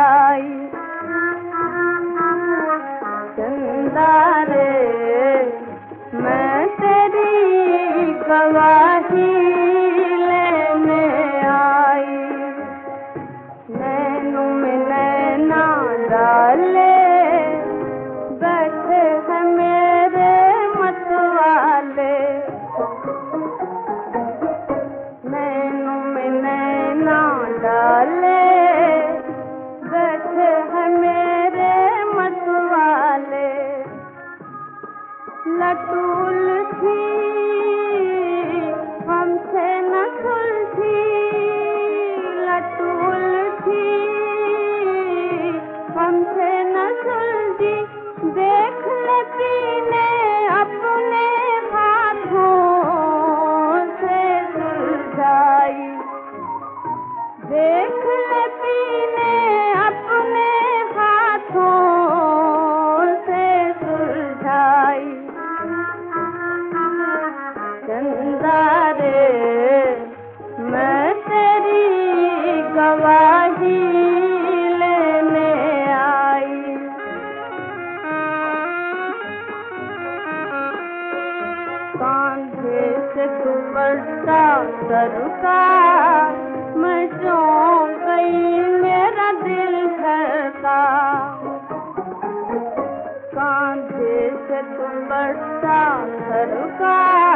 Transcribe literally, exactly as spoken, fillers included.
सुलझाई। चंदा रे मैं तेरी गवाही लेने आई, नैनों में नैना डाले बैठे हैं मेरे मतवाले। नैनों में नैना डाले बैठे हैं मेरे मतवाले। लटूल थी हमसे न सुलझी, लटूल थी हमसे न सुलझी। देख ले पीने अपने हाथों से सुलझाई, देख ले पीने अपने हाथों से सुलझाई। चंदा रे मैं तेरी गवाही लेने आई। कांधे से दुपट्टा सरका मैं चौंक गई, मेरा दिल धड़का। कांधे से दुपट्टा सरका